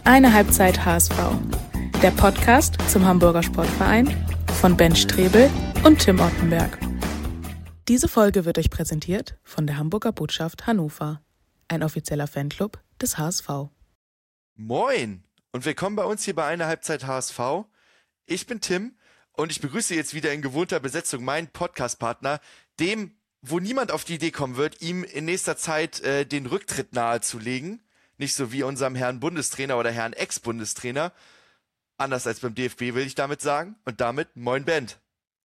Eine Halbzeit HSV. Der Podcast zum Hamburger Sportverein von Ben Strebel und Tim Ottenberg. Diese Folge wird euch präsentiert von der Hamburger Botschaft Hannover, ein offizieller Fanclub des HSV. Moin und willkommen bei uns hier bei Eine Halbzeit HSV. Ich bin Tim und ich begrüße jetzt wieder in gewohnter Besetzung meinen Podcast-Partner, dem, wo niemand auf die Idee kommen wird, ihm in nächster Zeit den Rücktritt nahezulegen. Nicht so wie unserem Herrn Bundestrainer oder Herrn Ex-Bundestrainer. Anders als beim DFB will ich damit sagen. Und damit moin Bent.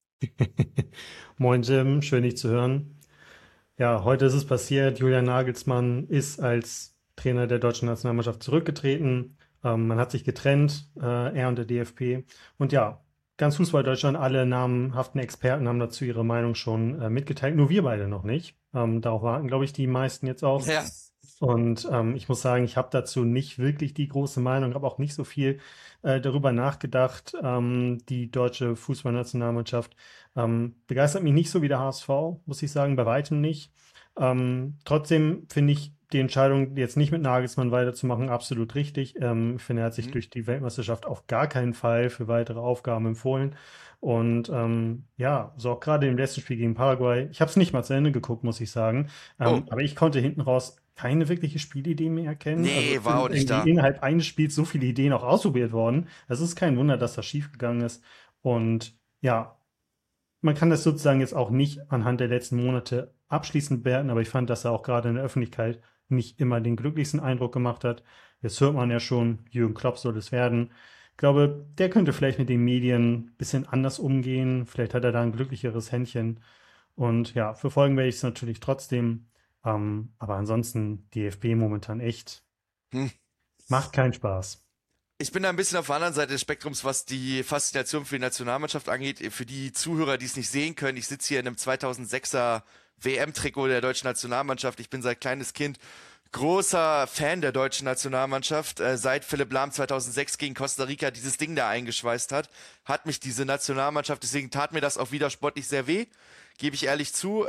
Moin Jim, schön dich zu hören. Ja, heute ist es passiert. Julian Nagelsmann ist als Trainer der deutschen Nationalmannschaft zurückgetreten. Man hat sich getrennt, er und der DFB. Und ja, ganz Fußball-Deutschland, alle namhaften Experten haben dazu ihre Meinung schon mitgeteilt. Nur wir beide noch nicht. Darauf warten, glaube ich, die meisten jetzt auch. Ja. Und ich muss sagen, ich habe dazu nicht wirklich die große Meinung, habe auch nicht so viel darüber nachgedacht. Die deutsche Fußballnationalmannschaft begeistert mich nicht so wie der HSV, muss ich sagen, bei weitem nicht. Trotzdem finde ich die Entscheidung, jetzt nicht mit Nagelsmann weiterzumachen, absolut richtig. Ich finde, er hat sich durch die Weltmeisterschaft auf gar keinen Fall für weitere Aufgaben empfohlen. Und ja, so auch gerade im letzten Spiel gegen Paraguay. Ich habe es nicht mal zu Ende geguckt, muss ich sagen. Aber ich konnte hinten raus keine wirkliche Spielidee mehr erkennen. Nee, also war auch nicht da. Innerhalb eines Spiels so viele Ideen auch ausprobiert worden. Es ist kein Wunder, dass das schiefgegangen ist. Und ja, man kann das sozusagen jetzt auch nicht anhand der letzten Monate abschließend bewerten, aber ich fand, dass er auch gerade in der Öffentlichkeit nicht immer den glücklichsten Eindruck gemacht hat. Jetzt hört man ja schon, Jürgen Klopp soll es werden. Ich glaube, der könnte vielleicht mit den Medien ein bisschen anders umgehen. Vielleicht hat er da ein glücklicheres Händchen. Und ja, verfolgen werde ich es natürlich trotzdem. Aber ansonsten DFB momentan echt macht keinen Spaß. Ich bin da ein bisschen auf der anderen Seite des Spektrums, was die Faszination für die Nationalmannschaft angeht. Für die Zuhörer, die es nicht sehen können, ich sitze hier in einem 2006er WM-Trikot der deutschen Nationalmannschaft. Ich bin seit kleines Kind großer Fan der deutschen Nationalmannschaft. Seit Philipp Lahm 2006 gegen Costa Rica dieses Ding da eingeschweißt hat mich diese Nationalmannschaft, deswegen tat mir das auch wieder sportlich sehr weh, gebe ich ehrlich zu.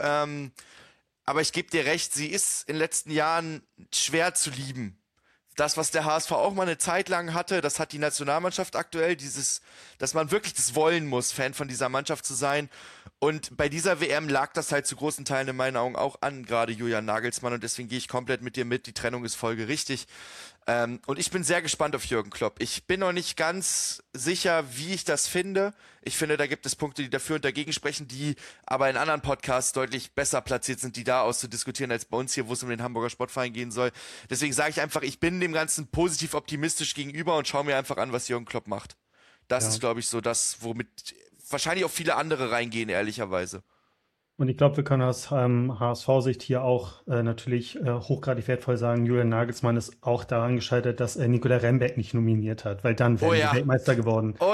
Aber ich gebe dir recht, sie ist in den letzten Jahren schwer zu lieben. Das, was der HSV auch mal eine Zeit lang hatte, das hat die Nationalmannschaft aktuell, dass man wirklich das wollen muss, Fan von dieser Mannschaft zu sein. Und bei dieser WM lag das halt zu großen Teilen in meinen Augen auch an, gerade Julian Nagelsmann. Und deswegen gehe ich komplett mit dir mit, die Trennung ist folgerichtig. Und ich bin sehr gespannt auf Jürgen Klopp. Ich bin noch nicht ganz sicher, wie ich das finde. Ich finde, da gibt es Punkte, die dafür und dagegen sprechen, die aber in anderen Podcasts deutlich besser platziert sind, die da auszudiskutieren, als bei uns hier, wo es um den Hamburger Sportverein gehen soll. Deswegen sage ich einfach, ich bin dem Ganzen positiv optimistisch gegenüber und schaue mir einfach an, was Jürgen Klopp macht. Das ist, glaube ich, so das, womit wahrscheinlich auch viele andere reingehen, ehrlicherweise. Und ich glaube, wir können aus HSV-Sicht hier auch natürlich hochgradig wertvoll sagen, Julian Nagelsmann ist auch daran gescheitert, dass Nicola Rembeck nicht nominiert hat, weil dann wären die Weltmeister geworden. Oh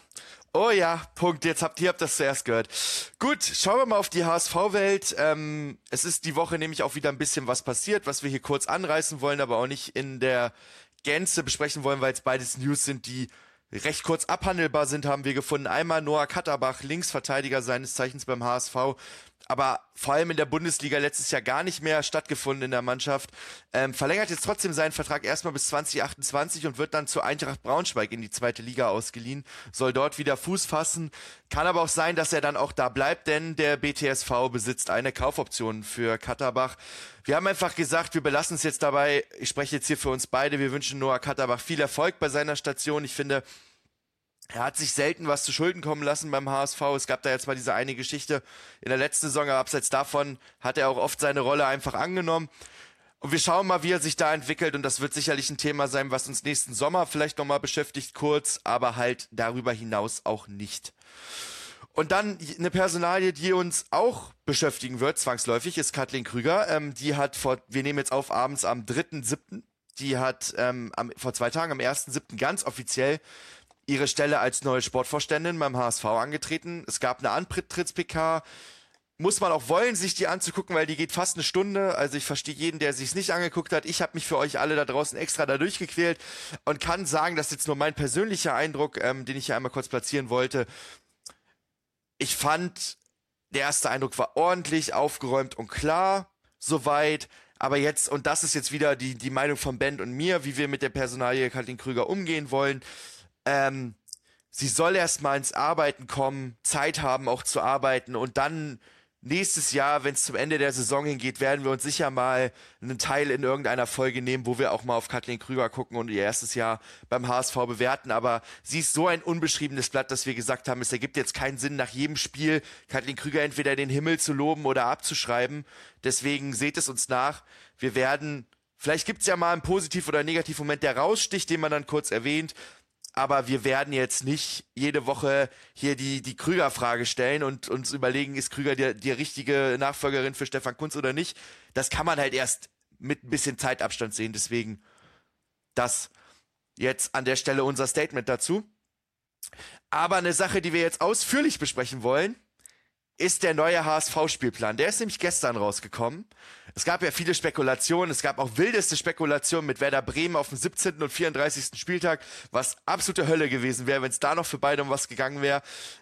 ja, Punkt. Ihr habt das zuerst gehört. Gut, schauen wir mal auf die HSV-Welt. Es ist die Woche nämlich auch wieder ein bisschen was passiert, was wir hier kurz anreißen wollen, aber auch nicht in der Gänze besprechen wollen, weil es beides News sind, die recht kurz abhandelbar sind, haben wir gefunden. Einmal Noah Katterbach, Linksverteidiger seines Zeichens beim HSV, aber vor allem in der Bundesliga letztes Jahr gar nicht mehr stattgefunden in der Mannschaft. Verlängert jetzt trotzdem seinen Vertrag erstmal bis 2028 und wird dann zu Eintracht Braunschweig in die zweite Liga ausgeliehen, soll dort wieder Fuß fassen. Kann aber auch sein, dass er dann auch da bleibt, denn der BTSV besitzt eine Kaufoption für Katterbach. Wir haben einfach gesagt, wir belassen es jetzt dabei. Ich spreche jetzt hier für uns beide. Wir wünschen Noah Katterbach viel Erfolg bei seiner Station. Ich finde, er hat sich selten was zu Schulden kommen lassen beim HSV. Es gab da jetzt mal diese eine Geschichte in der letzten Saison, aber abseits davon hat er auch oft seine Rolle einfach angenommen. Und wir schauen mal, wie er sich da entwickelt, und das wird sicherlich ein Thema sein, was uns nächsten Sommer vielleicht nochmal beschäftigt, kurz, aber halt darüber hinaus auch nicht. Und dann eine Personalie, die uns auch beschäftigen wird, zwangsläufig, ist Kathleen Krüger. Wir nehmen jetzt auf abends am 3.7., die hat vor 2 Tagen, am 1.7. ganz offiziell ihre Stelle als neue Sportvorständin beim HSV angetreten. Es gab eine Antritts-PK. Muss man auch wollen, sich die anzugucken, weil die geht fast eine Stunde. Also ich verstehe jeden, der sich es nicht angeguckt hat. Ich habe mich für euch alle da draußen extra da durchgequält und kann sagen, das ist jetzt nur mein persönlicher Eindruck, den ich hier einmal kurz platzieren wollte. Ich fand, der erste Eindruck war ordentlich, aufgeräumt und klar, soweit. Aber jetzt, und das ist jetzt wieder die Meinung von Ben und mir, wie wir mit der Personalie Kathleen Krüger umgehen wollen. Sie soll erst mal ins Arbeiten kommen, Zeit haben auch zu arbeiten und dann nächstes Jahr, wenn es zum Ende der Saison hingeht, werden wir uns sicher mal einen Teil in irgendeiner Folge nehmen, wo wir auch mal auf Kathleen Krüger gucken und ihr erstes Jahr beim HSV bewerten. Aber sie ist so ein unbeschriebenes Blatt, dass wir gesagt haben, es ergibt jetzt keinen Sinn, nach jedem Spiel Kathleen Krüger entweder in den Himmel zu loben oder abzuschreiben. Deswegen seht es uns nach. Wir werden, vielleicht gibt es ja mal einen Positiv- oder Negativ-Moment, der raussticht, den man dann kurz erwähnt. Aber wir werden jetzt nicht jede Woche hier die Krüger-Frage stellen und uns überlegen, ist Krüger die richtige Nachfolgerin für Stefan Kuntz oder nicht. Das kann man halt erst mit ein bisschen Zeitabstand sehen. Deswegen das jetzt an der Stelle unser Statement dazu. Aber eine Sache, die wir jetzt ausführlich besprechen wollen, ist der neue HSV-Spielplan. Der ist nämlich gestern rausgekommen. Es gab ja viele Spekulationen, es gab auch wildeste Spekulationen mit Werder Bremen auf dem 17. und 34. Spieltag, was absolute Hölle gewesen wäre, wenn es da noch für beide um was gegangen wäre.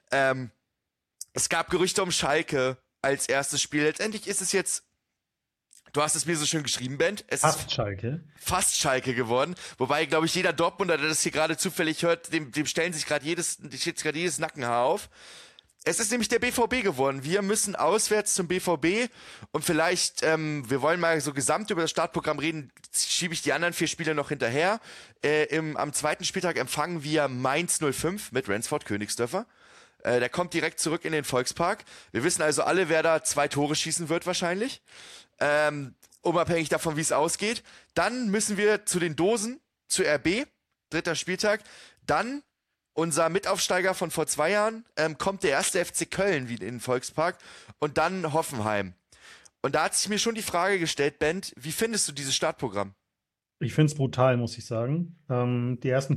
Es gab Gerüchte um Schalke als erstes Spiel. Letztendlich ist es jetzt, du hast es mir so schön geschrieben, Ben, es Fast ist Schalke. fast Schalke geworden. Wobei, glaube ich, jeder Dortmunder, der das hier gerade zufällig hört, dem stellen sich gerade jedes Nackenhaar auf. Es ist nämlich der BVB geworden. Wir müssen auswärts zum BVB und vielleicht, wir wollen mal so gesamt über das Startprogramm reden, schiebe ich die anderen 4 Spiele noch hinterher. Am zweiten Spieltag empfangen wir Mainz 05 mit Ransford Königsdörfer. Der kommt direkt zurück in den Volkspark. Wir wissen also alle, wer da 2 Tore schießen wird wahrscheinlich. Unabhängig davon, wie es ausgeht. Dann müssen wir zu den Dosen, zu RB, 3. Spieltag. Dann unser Mitaufsteiger von vor 2 Jahren, kommt der erste FC Köln wieder in den Volkspark und dann Hoffenheim. Und da hat sich mir schon die Frage gestellt, Ben, wie findest du dieses Startprogramm? Ich finde es brutal, muss ich sagen. Die ersten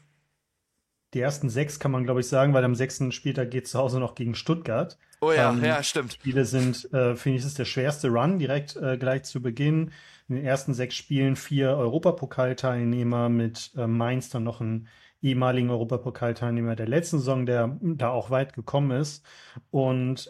6 kann man, glaube ich, sagen, weil am 6. Spieltag geht es zu Hause noch gegen Stuttgart. Oh ja, ja, stimmt. Spiele sind, finde ich, ist der schwerste Run direkt gleich zu Beginn. In den ersten 6 Spielen 4 Europapokalteilnehmer mit Mainz dann noch ein ehemaligen Europapokalteilnehmer der letzten Saison, der da auch weit gekommen ist. Und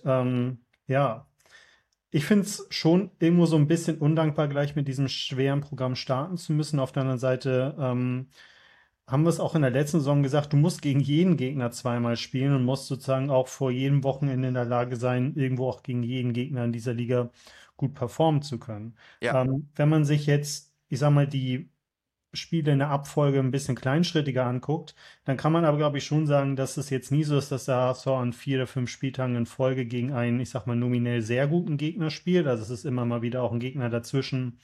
ja, ich finde es schon irgendwo so ein bisschen undankbar, gleich mit diesem schweren Programm starten zu müssen. Auf der anderen Seite haben wir es auch in der letzten Saison gesagt, du musst gegen jeden Gegner zweimal spielen und musst sozusagen auch vor jedem Wochenende in der Lage sein, irgendwo auch gegen jeden Gegner in dieser Liga gut performen zu können. Ja. Wenn man sich jetzt, ich sag mal, die Spiele in der Abfolge ein bisschen kleinschrittiger anguckt, dann kann man aber, glaube ich, schon sagen, dass es jetzt nie so ist, dass der HSV an 4 oder 5 Spieltagen in Folge gegen einen, ich sag mal, nominell sehr guten Gegner spielt. Also es ist immer mal wieder auch ein Gegner dazwischen,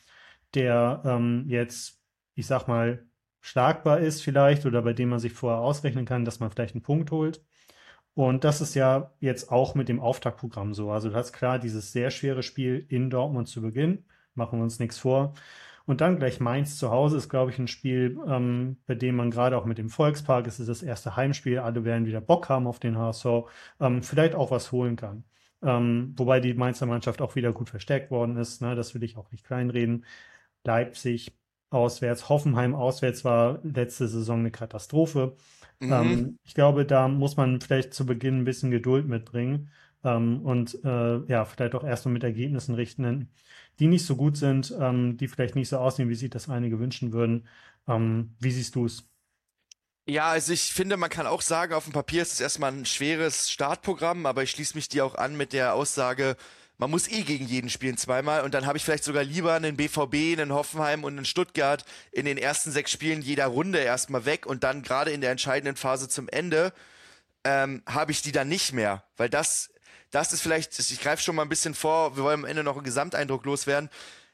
der jetzt, ich sag mal, schlagbar ist vielleicht oder bei dem man sich vorher ausrechnen kann, dass man vielleicht einen Punkt holt. Und das ist ja jetzt auch mit dem Auftaktprogramm so. Also du hast klar dieses sehr schwere Spiel in Dortmund zu Beginn, machen wir uns nichts vor. Und dann gleich Mainz zu Hause ist, glaube ich, ein Spiel, bei dem man gerade auch mit dem Volkspark, es ist das erste Heimspiel, alle werden wieder Bock haben auf den HSV, vielleicht auch was holen kann. Wobei die Mainzer Mannschaft auch wieder gut verstärkt worden ist, ne? Das will ich auch nicht kleinreden. Leipzig auswärts, Hoffenheim auswärts war letzte Saison eine Katastrophe. Ich glaube, da muss man vielleicht zu Beginn ein bisschen Geduld mitbringen und ja, vielleicht auch erst mal mit Ergebnissen richten, die nicht so gut sind, die vielleicht nicht so aussehen, wie sich das einige wünschen würden. Wie siehst du es? Ja, also ich finde, man kann auch sagen, auf dem Papier ist es erstmal ein schweres Startprogramm, aber ich schließe mich dir auch an mit der Aussage, man muss eh gegen jeden spielen zweimal und dann habe ich vielleicht sogar lieber einen BVB, einen Hoffenheim und einen Stuttgart in den ersten 6 Spielen jeder Runde erstmal weg und dann gerade in der entscheidenden Phase zum Ende habe ich die dann nicht mehr, weil das ist vielleicht, ich greife schon mal ein bisschen vor, wir wollen am Ende noch einen Gesamteindruck loswerden.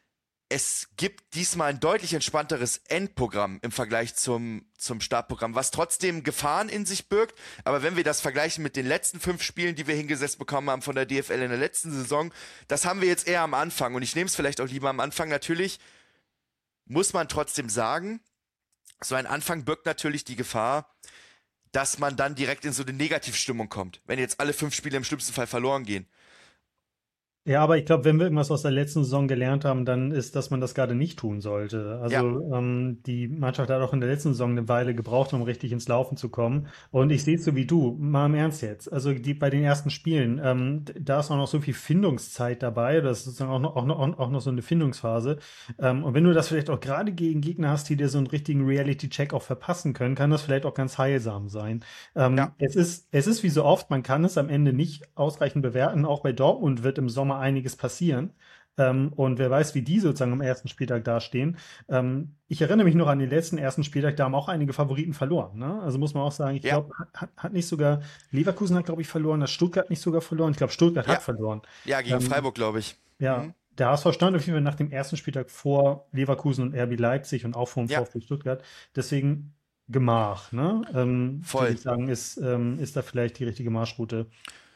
Es gibt diesmal ein deutlich entspannteres Endprogramm im Vergleich zum Startprogramm, was trotzdem Gefahren in sich birgt. Aber wenn wir das vergleichen mit den letzten 5 Spielen, die wir hingesetzt bekommen haben von der DFL in der letzten Saison, das haben wir jetzt eher am Anfang. Und ich nehme es vielleicht auch lieber am Anfang. Natürlich muss man trotzdem sagen, so ein Anfang birgt natürlich die Gefahr, dass man dann direkt in so eine Negativstimmung kommt, wenn jetzt alle 5 Spiele im schlimmsten Fall verloren gehen. Ja, aber ich glaube, wenn wir irgendwas aus der letzten Saison gelernt haben, dann ist, dass man das gerade nicht tun sollte. Ja, Also die Mannschaft hat auch in der letzten Saison eine Weile gebraucht, um richtig ins Laufen zu kommen. Und ich sehe es so wie du, mal im Ernst jetzt. Also bei den ersten Spielen, da ist auch noch so viel Findungszeit dabei. Das ist sozusagen auch noch so eine Findungsphase. Und wenn du das vielleicht auch gerade gegen Gegner hast, die dir so einen richtigen Reality-Check auch verpassen können, kann das vielleicht auch ganz heilsam sein. ja, Es ist wie so oft, man kann es am Ende nicht ausreichend bewerten. Auch bei Dortmund wird im Sommer einiges passieren. Und wer weiß, wie die sozusagen am ersten Spieltag dastehen. Ich erinnere mich noch an den letzten ersten Spieltag, da haben auch einige Favoriten verloren. Ne? Also muss man auch sagen, ich ja, glaube, hat nicht sogar, Leverkusen hat, glaube ich, verloren, hat Stuttgart nicht sogar verloren. Ich glaube, Stuttgart ja, hat verloren. ja, gegen Ähm, Freiburg, glaube ich. ja, Mhm. der HSV stand auf jeden Fall nach dem ersten Spieltag vor Leverkusen und RB Leipzig und auch vor dem Ja, VfB Stuttgart. Deswegen Gemach, ne? Würde voll. ich sagen, ist da vielleicht die richtige Marschroute.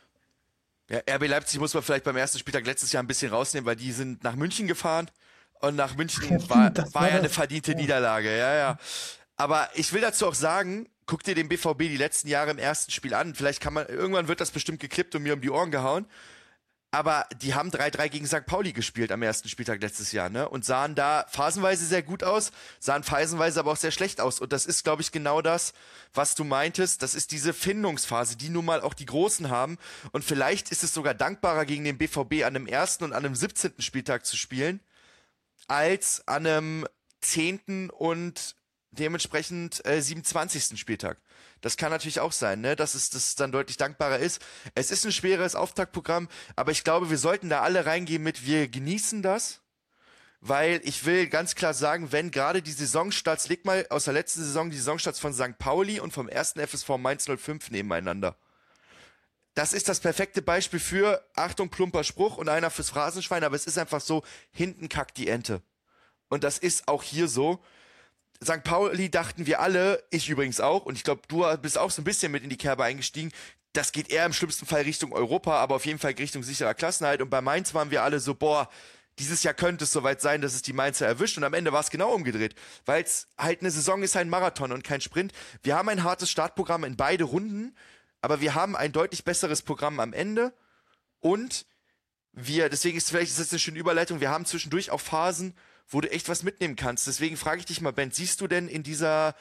Ja, RB Leipzig muss man vielleicht beim ersten Spieltag letztes Jahr ein bisschen rausnehmen, weil die sind nach München gefahren und nach Ja, München war, stimmt, das war war ja eine das. verdiente Ja. Niederlage. Ja, ja. Aber ich will dazu auch sagen, guck dir den BVB die letzten Jahre im ersten Spiel an. Vielleicht kann man, irgendwann wird das bestimmt geklippt und mir um die Ohren gehauen. Aber die haben 3-3 gegen St. Pauli gespielt am ersten Spieltag letztes Jahr, ne? Und sahen da phasenweise sehr gut aus, sahen phasenweise aber auch sehr schlecht aus. Und das ist, glaube ich, genau das, was du meintest. Das ist diese Findungsphase, die nun mal auch die Großen haben. Und vielleicht ist es sogar dankbarer, gegen den BVB an einem ersten und an einem 17. Spieltag zu spielen, als an einem 10. und dementsprechend 27. Spieltag. Das kann natürlich auch sein, ne? Dass es dann deutlich dankbarer ist. Es ist ein schweres Auftaktprogramm, aber ich glaube, wir sollten da alle reingehen mit, wir genießen das, weil ich will ganz klar sagen, wenn gerade die Saisonstarts, leg mal aus der letzten Saison die Saisonstarts von St. Pauli und vom ersten FSV Mainz 05 nebeneinander. Das ist das perfekte Beispiel für, Achtung, plumper Spruch und einer fürs Phrasenschwein, aber es ist einfach so, hinten kackt die Ente. Und das ist auch hier so. St. Pauli dachten wir alle, ich übrigens auch, und ich glaube, du bist auch so ein bisschen mit in die Kerbe eingestiegen. Das geht eher im schlimmsten Fall Richtung Europa, aber auf jeden Fall Richtung sicherer Klassenerhalt. Und bei Mainz waren wir alle so, boah, dieses Jahr könnte es soweit sein, dass es die Mainzer erwischt. Und am Ende war es genau umgedreht, weil es halt eine Saison ist, ein Marathon und kein Sprint. Wir haben ein hartes Startprogramm in beide Runden, aber wir haben ein deutlich besseres Programm am Ende. Und deswegen ist das eine schöne Überleitung, wir haben zwischendurch auch Phasen, wo du echt was mitnehmen kannst. Deswegen frage ich dich mal, Ben, siehst du denn in dieser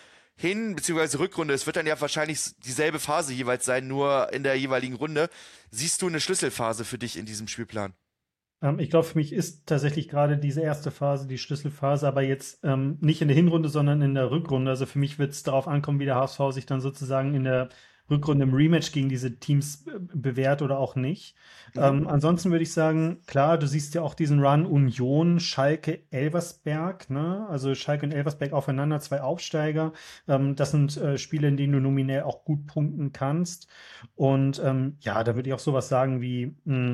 bzw. Rückrunde, es wird dann ja wahrscheinlich dieselbe Phase jeweils sein, nur in der jeweiligen Runde, siehst du eine Schlüsselphase für dich in diesem Spielplan? Ich glaube, für mich ist tatsächlich gerade diese erste Phase die Schlüsselphase, aber jetzt nicht in der Hinrunde, sondern in der Rückrunde. Also für mich wird es darauf ankommen, wie der HSV sich dann sozusagen in der Rückrunde im Rematch gegen diese Teams bewährt oder auch nicht. Mhm. Ansonsten würde ich sagen, klar, du siehst ja auch diesen Run Union, Schalke, Elversberg, ne? Also Schalke und Elversberg aufeinander, zwei Aufsteiger. Das sind Spiele, in denen du nominell auch gut punkten kannst. Und ja, da würde ich auch sowas sagen wie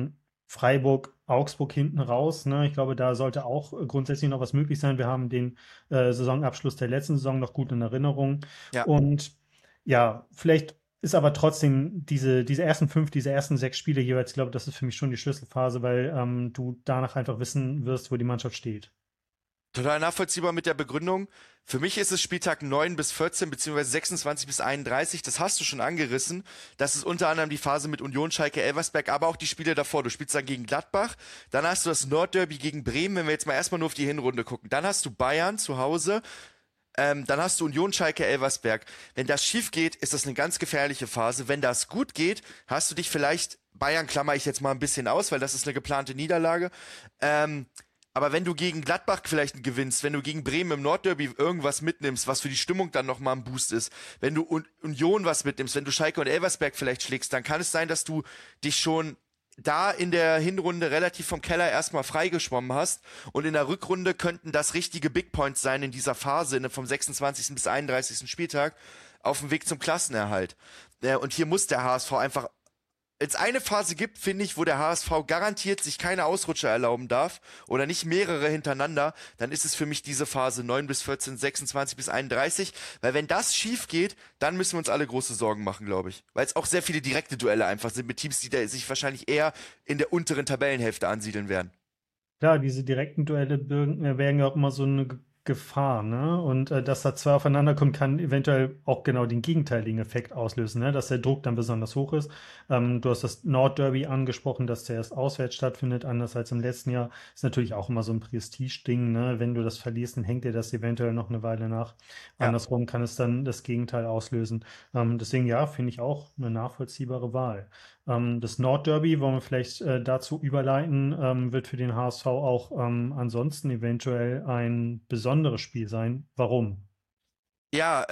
Freiburg, Augsburg hinten raus. Ne? Ich glaube, da sollte auch grundsätzlich noch was möglich sein. Wir haben den Saisonabschluss der letzten Saison noch gut in Erinnerung. Ja. Und ja, vielleicht ist aber trotzdem diese ersten fünf, diese ersten sechs Spiele jeweils, ich glaube, das ist für mich schon die Schlüsselphase, weil du danach einfach wissen wirst, wo die Mannschaft steht. Total nachvollziehbar mit der Begründung. Für mich ist es Spieltag 9 bis 14 beziehungsweise 26 bis 31. Das hast du schon angerissen. Das ist unter anderem die Phase mit Union, Schalke, Elversberg, aber auch die Spiele davor. Du spielst dann gegen Gladbach. Dann hast du das Nordderby gegen Bremen, wenn wir jetzt mal erstmal nur auf die Hinrunde gucken. Dann hast du Bayern zu Hause. Dann hast du Union, Schalke, Elversberg. Wenn das schief geht, ist das eine ganz gefährliche Phase. Wenn das gut geht, hast du dich vielleicht, Bayern klammer ich jetzt mal ein bisschen aus, weil das ist eine geplante Niederlage. Aber wenn du gegen Gladbach vielleicht gewinnst, wenn du gegen Bremen im Nordderby irgendwas mitnimmst, was für die Stimmung dann nochmal ein Boost ist, wenn du Union was mitnimmst, wenn du Schalke und Elversberg vielleicht schlägst, dann kann es sein, dass du dich schon da in der Hinrunde relativ vom Keller erstmal freigeschwommen hast und in der Rückrunde könnten das richtige Big Points sein in dieser Phase, vom 26. bis 31. Spieltag auf dem Weg zum Klassenerhalt. Und hier muss der HSV einfach jetzt eine Phase gibt, finde ich, wo der HSV garantiert sich keine Ausrutscher erlauben darf oder nicht mehrere hintereinander, dann ist es für mich diese Phase 9 bis 14, 26 bis 31, weil wenn das schief geht, dann müssen wir uns alle große Sorgen machen, glaube ich. Weil es auch sehr viele direkte Duelle einfach sind mit Teams, die da sich wahrscheinlich eher in der unteren Tabellenhälfte ansiedeln werden. Klar, diese direkten Duelle wären ja auch immer so eine Gefahr, ne? Und dass da zwei aufeinander kommen, kann eventuell auch genau den gegenteiligen Effekt auslösen, ne? Dass der Druck dann besonders hoch ist. Du hast das Nordderby angesprochen, dass der erst auswärts stattfindet, anders als im letzten Jahr. Ist natürlich auch immer so ein Prestigeding, ne? Wenn du das verlierst, dann hängt dir das eventuell noch eine Weile nach. Ja. Andersrum kann es dann das Gegenteil auslösen. Deswegen ja, finde ich auch eine nachvollziehbare Wahl. Das Nordderby, wollen wir vielleicht dazu überleiten, wird für den HSV auch ansonsten eventuell ein besonderes Spiel sein. Warum? Ja,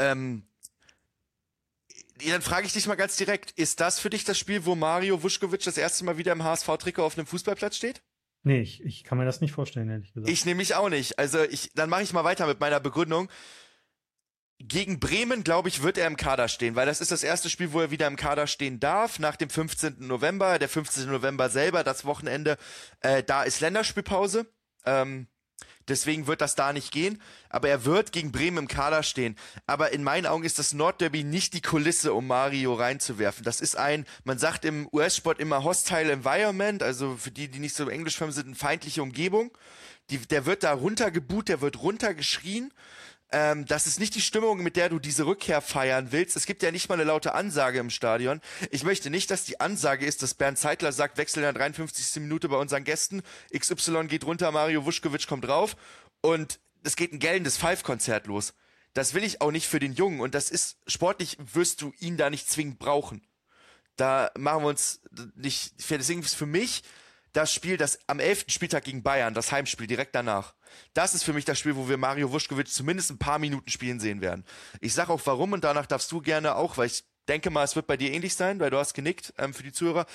dann frage ich dich mal ganz direkt, ist das für dich das Spiel, wo Mario Vuskovic das erste Mal wieder im HSV-Trikot auf einem Fußballplatz steht? Nee, ich kann mir das nicht vorstellen, ehrlich gesagt. Ich nämlich auch nicht. Also dann mache ich mal weiter mit meiner Begründung. Gegen Bremen, glaube ich, wird er im Kader stehen, weil das ist das erste Spiel, wo er wieder im Kader stehen darf, nach dem 15. November. Der 15. November selber, das Wochenende, da ist Länderspielpause. Deswegen wird das da nicht gehen. Aber er wird gegen Bremen im Kader stehen. Aber in meinen Augen ist das Nordderby nicht die Kulisse, um Mario reinzuwerfen. Das ist man sagt im US-Sport immer Hostile Environment, also für die, die nicht so englisch sind, eine feindliche Umgebung. Der wird da runtergebuht, der wird runtergeschrien. Das ist nicht die Stimmung, mit der du diese Rückkehr feiern willst. Es gibt ja nicht mal eine laute Ansage im Stadion. Ich möchte nicht, dass die Ansage ist, dass Bernd Zeitler sagt, wechseln in der 53. Minute bei unseren Gästen, XY geht runter, Mario Vuskovic kommt drauf und es geht ein gellendes Five-Konzert los. Das will ich auch nicht für den Jungen und das ist, sportlich wirst du ihn da nicht zwingend brauchen. Da machen wir uns nicht, deswegen ist für mich das Spiel, das am 11. Spieltag gegen Bayern, das Heimspiel direkt danach. Das ist für mich das Spiel, wo wir Mario Vuskovic zumindest ein paar Minuten spielen sehen werden. Ich sag auch warum und danach darfst du gerne auch, weil ich denke mal, es wird bei dir ähnlich sein, weil du hast genickt, für die Zuhörer.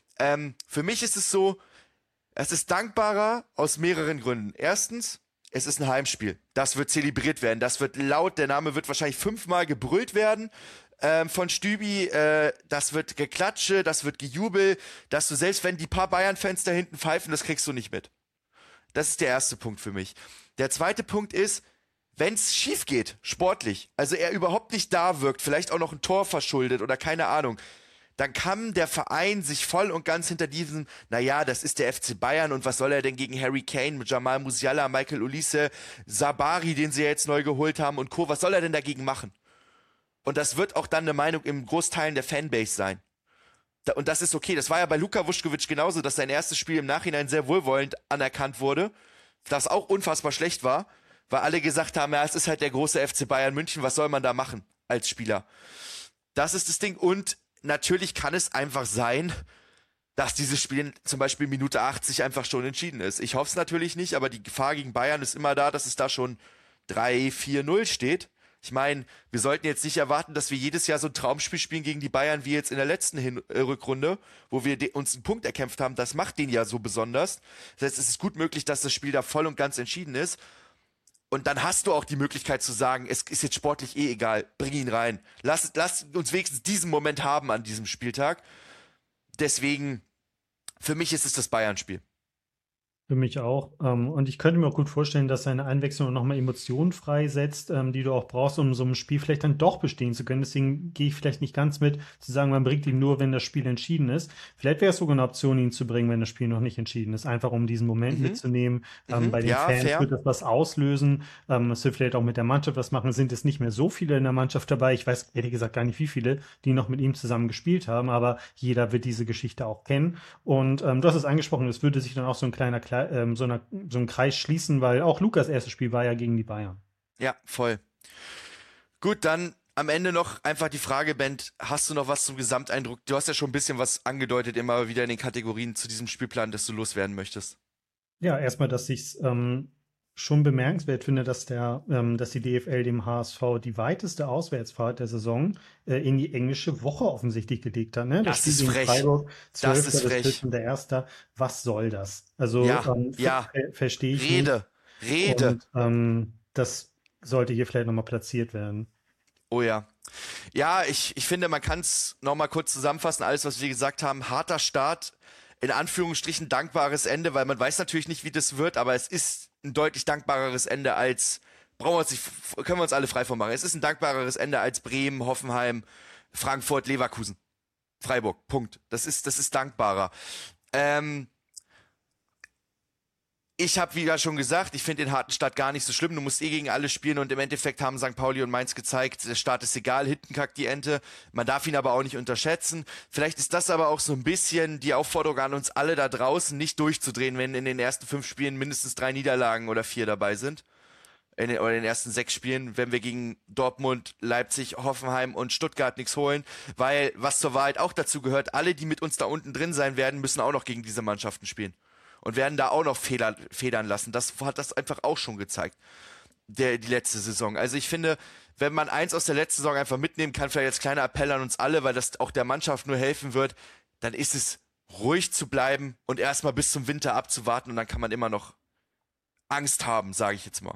Für mich ist es so, es ist dankbarer aus mehreren Gründen. Erstens, es ist ein Heimspiel. Das wird zelebriert werden. Das wird laut, der Name wird wahrscheinlich 5-mal gebrüllt werden. Von Stübi, das wird Geklatsche, das wird Gejubel, dass du selbst wenn die paar Bayern-Fans da hinten pfeifen, das kriegst du nicht mit. Das ist der erste Punkt für mich. Der zweite Punkt ist, wenn es schief geht, sportlich, also er überhaupt nicht da wirkt, vielleicht auch noch ein Tor verschuldet oder keine Ahnung, dann kann der Verein sich voll und ganz hinter diesem, naja, das ist der FC Bayern und was soll er denn gegen Harry Kane, mit Jamal Musiala, Michael Olise, Sabari, den sie ja jetzt neu geholt haben und Co., was soll er denn dagegen machen? Und das wird auch dann eine Meinung im Großteilen der Fanbase sein. Und das ist okay. Das war ja bei Luka Vuskovic genauso, dass sein erstes Spiel im Nachhinein sehr wohlwollend anerkannt wurde, das auch unfassbar schlecht war, weil alle gesagt haben, ja, es ist halt der große FC Bayern München, was soll man da machen als Spieler? Das ist das Ding. Und natürlich kann es einfach sein, dass dieses Spiel zum Beispiel Minute 80 einfach schon entschieden ist. Ich hoffe es natürlich nicht, aber die Gefahr gegen Bayern ist immer da, dass es da schon 3-4-0 steht. Ich meine, wir sollten jetzt nicht erwarten, dass wir jedes Jahr so ein Traumspiel spielen gegen die Bayern wie jetzt in der letzten Rückrunde, wo wir uns einen Punkt erkämpft haben. Das macht den ja so besonders. Das heißt, es ist gut möglich, dass das Spiel da voll und ganz entschieden ist. Und dann hast du auch die Möglichkeit zu sagen, es ist jetzt sportlich eh egal, bring ihn rein. Lass uns wenigstens diesen Moment haben an diesem Spieltag. Deswegen, für mich ist es das Bayern-Spiel. Für mich auch. Und ich könnte mir auch gut vorstellen, dass seine Einwechslung nochmal Emotionen freisetzt, die du auch brauchst, um so ein Spiel vielleicht dann doch bestehen zu können. Deswegen gehe ich vielleicht nicht ganz mit, zu sagen, man bringt ihn nur, wenn das Spiel entschieden ist. Vielleicht wäre es sogar eine Option, ihn zu bringen, wenn das Spiel noch nicht entschieden ist. Einfach um diesen Moment mitzunehmen. Bei den Ja, Fans fair. wird das was auslösen. Es wird vielleicht auch mit der Mannschaft was machen. Es sind jetzt nicht mehr so viele in der Mannschaft dabei. Ich weiß ehrlich gesagt gar nicht, wie viele, die noch mit ihm zusammen gespielt haben. Aber jeder wird diese Geschichte auch kennen. Und du hast es angesprochen, es würde sich dann auch so ein so ein Kreis schließen, weil auch Lukas erstes Spiel war ja gegen die Bayern. Ja, voll. Gut, dann am Ende noch einfach die Frage, Bent, hast du noch was zum Gesamteindruck? Du hast ja schon ein bisschen was angedeutet, immer wieder in den Kategorien zu diesem Spielplan, dass du loswerden möchtest. Ja, erstmal, dass ich schon bemerkenswert finde, dass die DFL dem HSV die weiteste Auswärtsfahrt der Saison in die englische Woche offensichtlich gelegt hat. Ne? Das ist Spiel gegen frech. Freiburg, Das 12. ist frech. bis 14.1. Was soll das? Also Ja. verstehe ich Rede. Und das sollte hier vielleicht nochmal platziert werden. Oh ja. Ja, ich finde, man kann es nochmal kurz zusammenfassen, alles, was wir gesagt haben. Harter Start, in Anführungsstrichen dankbares Ende, weil man weiß natürlich nicht, wie das wird, aber es ist ein deutlich dankbareres Ende als, können wir uns alle frei von machen. Es ist ein dankbareres Ende als Bremen, Hoffenheim, Frankfurt, Leverkusen, Freiburg, Punkt. Das ist dankbarer. Ich habe wieder schon gesagt, ich finde den harten Start gar nicht so schlimm. Du musst gegen alle spielen und im Endeffekt haben St. Pauli und Mainz gezeigt, der Start ist egal, hinten kackt die Ente. Man darf ihn aber auch nicht unterschätzen. Vielleicht ist das aber auch so ein bisschen die Aufforderung an uns alle da draußen, nicht durchzudrehen, wenn in den ersten 5 Spielen mindestens 3 Niederlagen oder 4 dabei sind. Oder in den ersten 6 Spielen, wenn wir gegen Dortmund, Leipzig, Hoffenheim und Stuttgart nichts holen. Weil, was zur Wahrheit auch dazu gehört, alle, die mit uns da unten drin sein werden, müssen auch noch gegen diese Mannschaften spielen. Und werden da auch noch federn lassen. Das hat das einfach auch schon gezeigt, die letzte Saison. Also ich finde, wenn man eins aus der letzten Saison einfach mitnehmen kann, vielleicht als kleiner Appell an uns alle, weil das auch der Mannschaft nur helfen wird, dann ist es ruhig zu bleiben und erstmal bis zum Winter abzuwarten und dann kann man immer noch Angst haben, sage ich jetzt mal.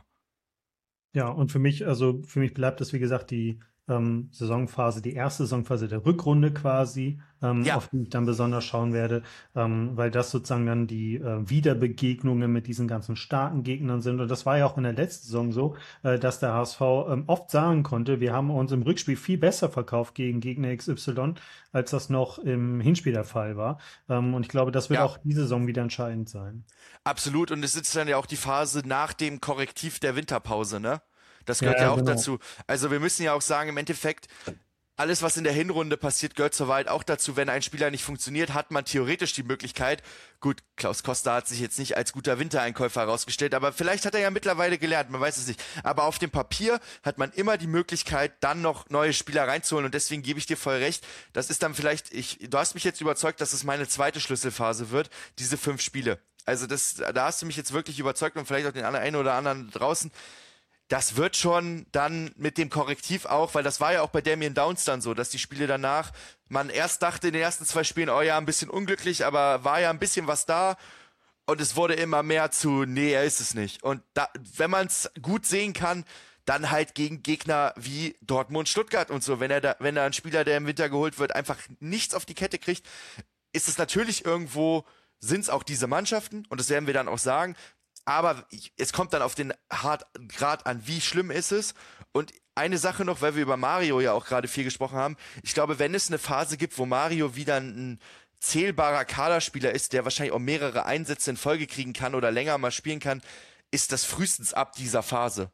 Ja, und für mich bleibt das, wie gesagt, die Saisonphase, die erste Saisonphase der Rückrunde quasi, auf die ich dann besonders schauen werde, weil das sozusagen dann die Wiederbegegnungen mit diesen ganzen starken Gegnern sind. Und das war ja auch in der letzten Saison so, dass der HSV oft sagen konnte, wir haben uns im Rückspiel viel besser verkauft gegen Gegner XY, als das noch im Hinspiel der Fall war. Und ich glaube, das wird auch diese Saison wieder entscheidend sein. Absolut. Und es ist dann ja auch die Phase nach dem Korrektiv der Winterpause, ne? Das gehört ja auch dazu. Also wir müssen ja auch sagen, im Endeffekt, alles, was in der Hinrunde passiert, gehört soweit auch dazu. Wenn ein Spieler nicht funktioniert, hat man theoretisch die Möglichkeit, gut, Klaus Costa hat sich jetzt nicht als guter Wintereinkäufer herausgestellt, aber vielleicht hat er ja mittlerweile gelernt, man weiß es nicht. Aber auf dem Papier hat man immer die Möglichkeit, dann noch neue Spieler reinzuholen und deswegen gebe ich dir voll recht. Das ist dann vielleicht, du hast mich jetzt überzeugt, dass es meine zweite Schlüsselphase wird, diese 5 Spiele. Also da hast du mich jetzt wirklich überzeugt und vielleicht auch den einen oder anderen draußen. Das wird schon dann mit dem Korrektiv auch, weil das war ja auch bei Damien Downs dann so, dass die Spiele danach, man erst dachte in den ersten 2 Spielen, oh ja, ein bisschen unglücklich, aber war ja ein bisschen was da und es wurde immer mehr zu, nee, er ist es nicht. Und da, wenn man es gut sehen kann, dann halt gegen Gegner wie Dortmund, Stuttgart und so, wenn da ein Spieler, der im Winter geholt wird, einfach nichts auf die Kette kriegt, ist es natürlich irgendwo, sind es auch diese Mannschaften und das werden wir dann auch sagen. Aber es kommt dann auf den Grad an, wie schlimm ist es. Und eine Sache noch, weil wir über Mario ja auch gerade viel gesprochen haben. Ich glaube, wenn es eine Phase gibt, wo Mario wieder ein zählbarer Kaderspieler ist, der wahrscheinlich auch mehrere Einsätze in Folge kriegen kann oder länger mal spielen kann, ist das frühestens ab dieser Phase.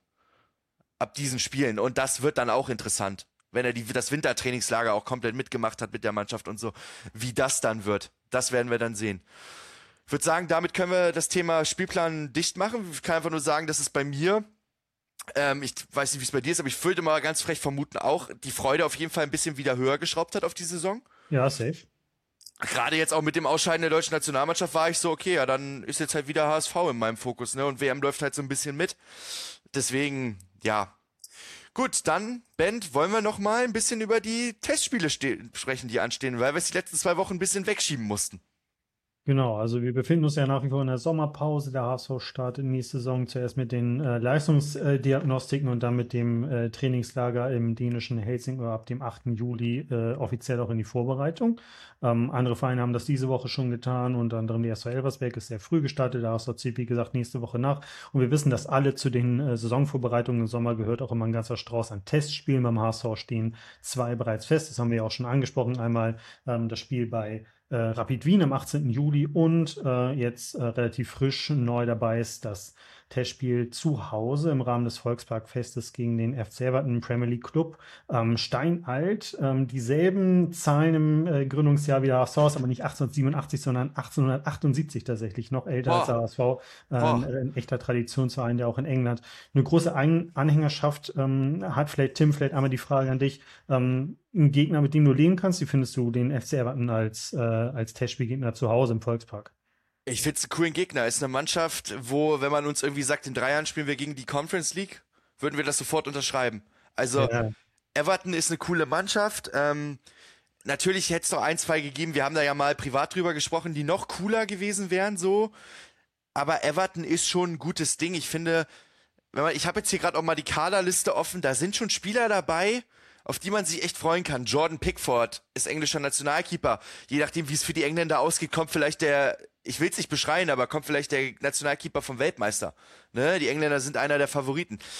Ab diesen Spielen. Und das wird dann auch interessant. Wenn er das Wintertrainingslager auch komplett mitgemacht hat mit der Mannschaft und so. Wie das dann wird. Das werden wir dann sehen. Ich würde sagen, damit können wir das Thema Spielplan dicht machen. Ich kann einfach nur sagen, dass es bei mir, ich weiß nicht, wie es bei dir ist, aber ich würde mal ganz frech vermuten, auch die Freude auf jeden Fall ein bisschen wieder höher geschraubt hat auf die Saison. Ja, safe. Gerade jetzt auch mit dem Ausscheiden der deutschen Nationalmannschaft war ich so, okay, ja, dann ist jetzt halt wieder HSV in meinem Fokus, ne? Und WM läuft halt so ein bisschen mit. Deswegen, ja. Gut, dann, Bent, wollen wir noch mal ein bisschen über die Testspiele sprechen, die anstehen, weil wir es die letzten 2 Wochen ein bisschen wegschieben mussten. Genau, also wir befinden uns ja nach wie vor in der Sommerpause. Der HSV startet nächste Saison zuerst mit den Leistungsdiagnostiken und dann mit dem Trainingslager im dänischen Helsingør ab dem 8. Juli offiziell auch in die Vorbereitung. Andere Vereine haben das diese Woche schon getan, unter anderem die SV Elversberg ist sehr früh gestartet, der HSV zieht wie gesagt nächste Woche nach. Und wir wissen, dass alle zu den Saisonvorbereitungen im Sommer gehört auch immer ein ganzer Strauß an Testspielen. Beim HSV stehen 2 bereits fest, das haben wir ja auch schon angesprochen. Einmal das Spiel bei Rapid Wien am 18. Juli und jetzt relativ frisch neu dabei ist das Testspiel zu Hause im Rahmen des Volksparkfestes gegen den FC Everton Premier League Club. Steinalt, dieselben Zahlen im Gründungsjahr wie der HSV, aber nicht 1887, sondern 1878 tatsächlich, noch älter als der HSV. Ein echter Traditionsverein, der auch in England eine große Anhängerschaft hat. Vielleicht, Tim, einmal die Frage an dich. Ein Gegner, mit dem du leben kannst, wie findest du den FC Everton als Testspielgegner zu Hause im Volkspark? Ich find's einen coolen Gegner. Ist eine Mannschaft, wo, wenn man uns irgendwie sagt, in 3 Jahren spielen wir gegen die Conference League, würden wir das sofort unterschreiben. Also, ja. Everton ist eine coole Mannschaft. Natürlich hätte es noch 1, 2 gegeben, wir haben da ja mal privat drüber gesprochen, die noch cooler gewesen wären, so. Aber Everton ist schon ein gutes Ding. Ich finde, ich habe jetzt hier gerade auch mal die Kaderliste offen, da sind schon Spieler dabei, auf die man sich echt freuen kann. Jordan Pickford ist englischer Nationalkeeper. Je nachdem, wie es für die Engländer ausgeht, kommt vielleicht ich will es nicht beschreien, aber kommt vielleicht der Nationalkeeper vom Weltmeister. Ne? Die Engländer sind einer der Favoriten.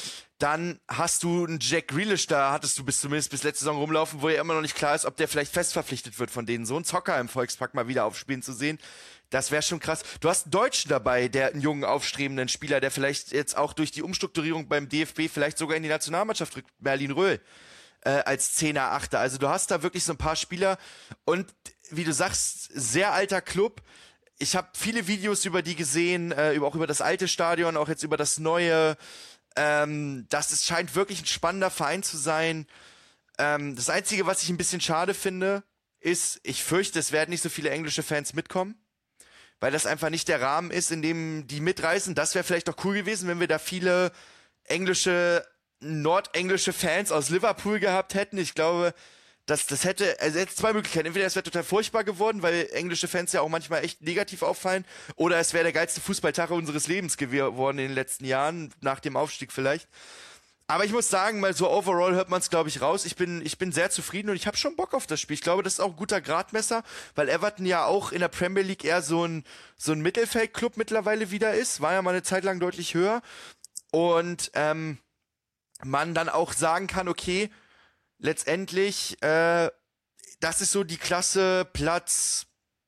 Dann hast du einen Jack Grealish, da hattest du zumindest bis letzte Saison rumlaufen, wo ja immer noch nicht klar ist, ob der vielleicht fest verpflichtet wird von denen. So einen Zocker im Volkspark mal wieder aufspielen zu sehen, das wäre schon krass. Du hast einen Deutschen dabei, einen jungen, aufstrebenden Spieler, der vielleicht jetzt auch durch die Umstrukturierung beim DFB vielleicht sogar in die Nationalmannschaft rückt, Merlin Röhl, als Zehner, Achter. Also du hast da wirklich so ein paar Spieler und wie du sagst, sehr alter Club. Ich habe viele Videos über die gesehen, auch über das alte Stadion, auch jetzt über das neue. Scheint wirklich ein spannender Verein zu sein. Das Einzige, was ich ein bisschen schade finde, ist, ich fürchte, es werden nicht so viele englische Fans mitkommen, weil das einfach nicht der Rahmen ist, in dem die mitreisen. Das wäre vielleicht doch cool gewesen, wenn wir da viele nordenglische Fans aus Liverpool gehabt hätten. Ich glaube, das hätte zwei Möglichkeiten. Entweder es wäre total furchtbar geworden, weil englische Fans ja auch manchmal echt negativ auffallen, oder es wäre der geilste Fußballtag unseres Lebens geworden in den letzten Jahren, nach dem Aufstieg vielleicht. Aber ich muss sagen, mal so overall hört man es, glaube ich, raus. Ich bin sehr zufrieden und ich habe schon Bock auf das Spiel. Ich glaube, das ist auch ein guter Gradmesser, weil Everton ja auch in der Premier League eher so ein Mittelfeldclub mittlerweile wieder ist. War ja mal eine Zeit lang deutlich höher. Und man dann auch sagen kann, okay, letztendlich, das ist so die Klasse Platz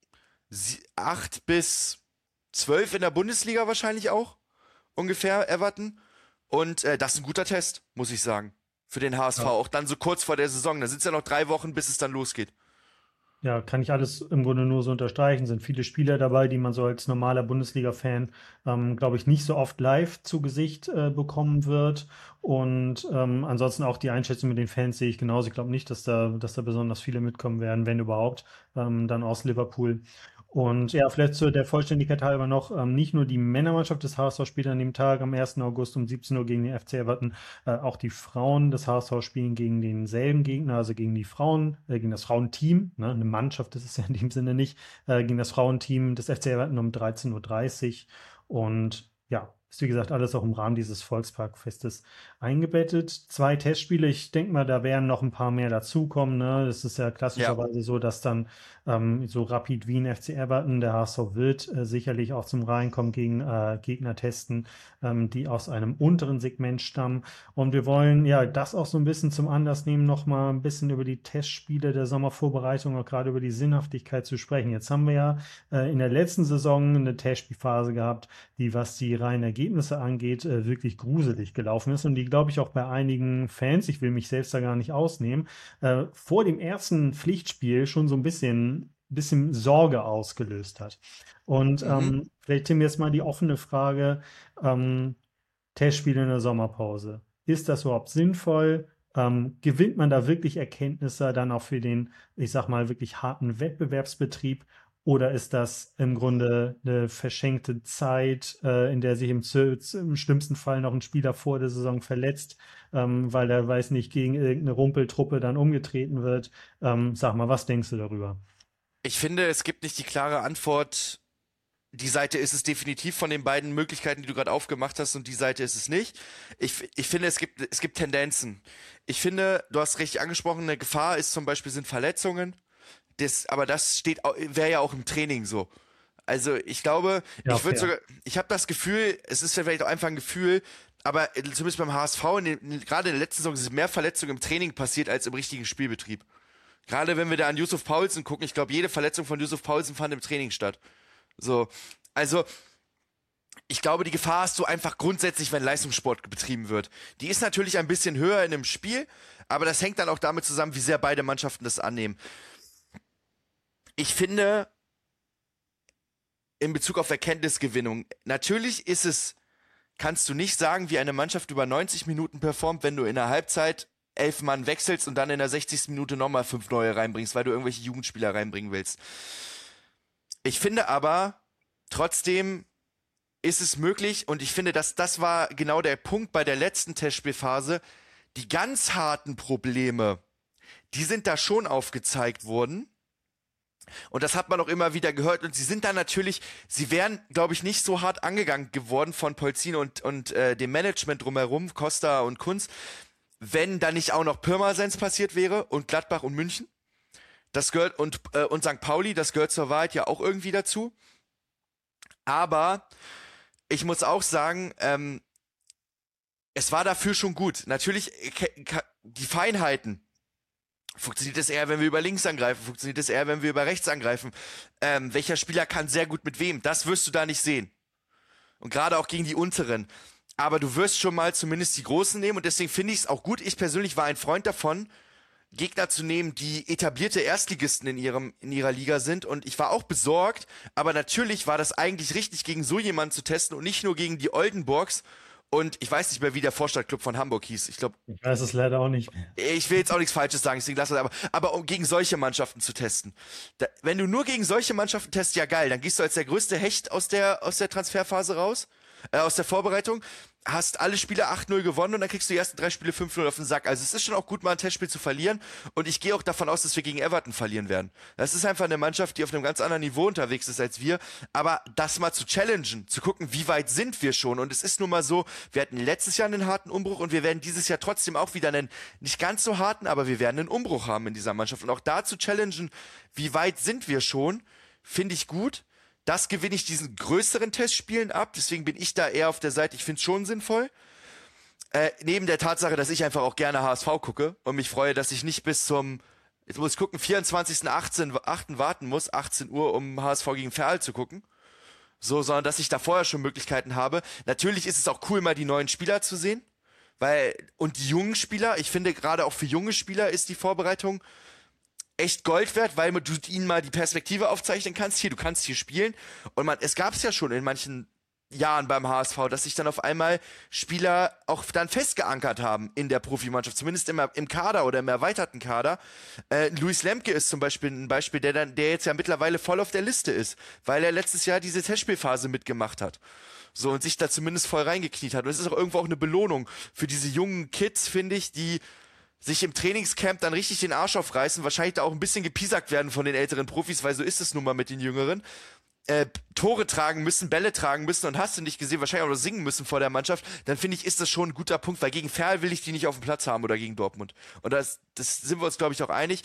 8 bis 12 in der Bundesliga wahrscheinlich auch, ungefähr, Everton. Und das ist ein guter Test, muss ich sagen, für den HSV. Ja. Auch dann so kurz vor der Saison. Da sind es ja noch 3 Wochen, bis es dann losgeht. Ja, kann ich alles im Grunde nur so unterstreichen. Sind viele Spieler dabei, die man so als normaler Bundesliga-Fan, glaube ich, nicht so oft live zu Gesicht bekommen wird. Und ansonsten auch die Einschätzung mit den Fans sehe ich genauso. Ich glaube nicht, dass da besonders viele mitkommen werden, wenn überhaupt, dann aus Liverpool. Und ja, vielleicht zu der Vollständigkeit halber noch, nicht nur die Männermannschaft des HSV spielt an dem Tag am 1. August um 17 Uhr gegen den FC Everton, auch die Frauen des HSV spielen gegen denselben Gegner, also gegen die Frauen, gegen das Frauenteam, ne? Eine Mannschaft ist es ja in dem Sinne nicht, gegen das Frauenteam des FC Everton um 13:30 Uhr. Und ja, ist wie gesagt alles auch im Rahmen dieses Volksparkfestes eingebettet. 2 Testspiele, ich denke mal, da werden noch ein paar mehr dazukommen. Ne? Das ist ja klassischerweise so, dass dann so Rapid Wien, FC Everton, der HSV wird sicherlich auch zum Reinkommen gegen Gegner testen, die aus einem unteren Segment stammen. Und wir wollen ja das auch so ein bisschen zum Anlass nehmen, nochmal ein bisschen über die Testspiele der Sommervorbereitung, auch gerade über die Sinnhaftigkeit zu sprechen. Jetzt haben wir ja in der letzten Saison eine Testspielphase gehabt, die, was die reinen Ergebnisse angeht, wirklich gruselig gelaufen ist und die, glaube ich, auch bei einigen Fans, ich will mich selbst da gar nicht ausnehmen, vor dem ersten Pflichtspiel schon so ein bisschen Sorge ausgelöst hat. Und vielleicht, Tim, jetzt mal die offene Frage, Testspiele in der Sommerpause. Ist das überhaupt sinnvoll? Gewinnt man da wirklich Erkenntnisse dann auch für den, ich sag mal, wirklich harten Wettbewerbsbetrieb? Oder ist das im Grunde eine verschenkte Zeit, in der sich im schlimmsten Fall noch ein Spieler vor der Saison verletzt, weil er, weiß nicht, gegen irgendeine Rumpeltruppe dann umgetreten wird? Sag mal, was denkst du darüber? Ich finde, es gibt nicht die klare Antwort. Die Seite ist es definitiv von den beiden Möglichkeiten, die du gerade aufgemacht hast, und die Seite ist es nicht. Ich finde, es gibt Tendenzen. Ich finde, du hast richtig angesprochen, eine Gefahr ist zum Beispiel sind Verletzungen. Aber das wäre ja auch im Training so. Also ich glaube, ja, ich habe das Gefühl, es ist vielleicht auch einfach ein Gefühl, aber zumindest beim HSV, gerade in der letzten Saison, ist mehr Verletzungen im Training passiert als im richtigen Spielbetrieb. Gerade wenn wir da an Yusuf Poulsen gucken, ich glaube, jede Verletzung von Yusuf Poulsen fand im Training statt. So, also ich glaube, die Gefahr hast du einfach grundsätzlich, wenn Leistungssport betrieben wird. Die ist natürlich ein bisschen höher in einem Spiel, aber das hängt dann auch damit zusammen, wie sehr beide Mannschaften das annehmen. Ich finde, in Bezug auf Erkenntnisgewinnung, natürlich kannst du nicht sagen, wie eine Mannschaft über 90 Minuten performt, wenn du in der Halbzeit 11 Mann wechselst und dann in der 60. Minute nochmal 5 neue reinbringst, weil du irgendwelche Jugendspieler reinbringen willst. Ich finde aber, trotzdem ist es möglich, und ich finde, dass das war genau der Punkt bei der letzten Testspielphase, die ganz harten Probleme, die sind da schon aufgezeigt worden. Und das hat man auch immer wieder gehört. Und sie wären, glaube ich, nicht so hart angegangen geworden von Polzin und dem Management drumherum, Costa und Kunz, wenn da nicht auch noch Pirmasens passiert wäre und Gladbach und München. Das gehört, und St. Pauli, das gehört zur Wahrheit ja auch irgendwie dazu. Aber ich muss auch sagen, es war dafür schon gut. Natürlich, die Feinheiten. Funktioniert es eher, wenn wir über links angreifen? Funktioniert es eher, wenn wir über rechts angreifen? Welcher Spieler kann sehr gut mit wem? Das wirst du da nicht sehen. Und gerade auch gegen die unteren. Aber du wirst schon mal zumindest die Großen nehmen und deswegen finde ich es auch gut. Ich persönlich war ein Freund davon, Gegner zu nehmen, die etablierte Erstligisten in ihrer Liga sind und ich war auch besorgt, aber natürlich war das eigentlich richtig, gegen so jemanden zu testen und nicht nur gegen die Oldenburgs und ich weiß nicht mehr, wie der Vorstadtclub von Hamburg hieß. Ich glaube, Ich weiß es leider auch nicht. ich will jetzt auch nichts Falsches sagen, deswegen lass es aber um gegen solche Mannschaften zu testen. Wenn du nur gegen solche Mannschaften testest, ja geil, dann gehst du als der größte Hecht aus der Transferphase raus, aus der Vorbereitung, hast alle Spiele 8-0 gewonnen und dann kriegst du die ersten 3 Spiele 5-0 auf den Sack. Also es ist schon auch gut, mal ein Testspiel zu verlieren und ich gehe auch davon aus, dass wir gegen Everton verlieren werden. Das ist einfach eine Mannschaft, die auf einem ganz anderen Niveau unterwegs ist als wir, aber das mal zu challengen, zu gucken, wie weit sind wir schon und es ist nun mal so, wir hatten letztes Jahr einen harten Umbruch und wir werden dieses Jahr trotzdem auch wieder einen, nicht ganz so harten, aber wir werden einen Umbruch haben in dieser Mannschaft und auch da zu challengen, wie weit sind wir schon, finde ich gut. Das gewinne ich diesen größeren Testspielen ab, deswegen bin ich da eher auf der Seite, ich finde es schon sinnvoll. Neben der Tatsache, dass ich einfach auch gerne HSV gucke und mich freue, dass ich nicht bis zum, jetzt muss ich gucken, 24.8. warten muss, 18 Uhr, um HSV gegen Verl zu gucken. So, sondern dass ich da vorher schon Möglichkeiten habe. Natürlich ist es auch cool, mal die neuen Spieler zu sehen, und die jungen Spieler, ich finde gerade auch für junge Spieler ist die Vorbereitung echt Gold wert, weil du ihnen mal die Perspektive aufzeichnen kannst. Hier, du kannst hier spielen. Und es gab es ja schon in manchen Jahren beim HSV, dass sich dann auf einmal Spieler auch dann festgeankert haben in der Profimannschaft, zumindest im Kader oder im erweiterten Kader. Luis Lemke ist zum Beispiel ein Beispiel, der jetzt ja mittlerweile voll auf der Liste ist, weil er letztes Jahr diese Testspielphase mitgemacht hat. So, und sich da zumindest voll reingekniet hat. Und es ist auch irgendwo auch eine Belohnung für diese jungen Kids, finde ich, die sich im Trainingscamp dann richtig den Arsch aufreißen, wahrscheinlich da auch ein bisschen gepiesackt werden von den älteren Profis, weil so ist es nun mal mit den Jüngeren. Tore tragen müssen, Bälle tragen müssen und hast du nicht gesehen, wahrscheinlich auch noch singen müssen vor der Mannschaft, dann finde ich, ist das schon ein guter Punkt, weil gegen Verl will ich die nicht auf dem Platz haben oder gegen Dortmund. Und das sind wir uns, glaube ich, auch einig.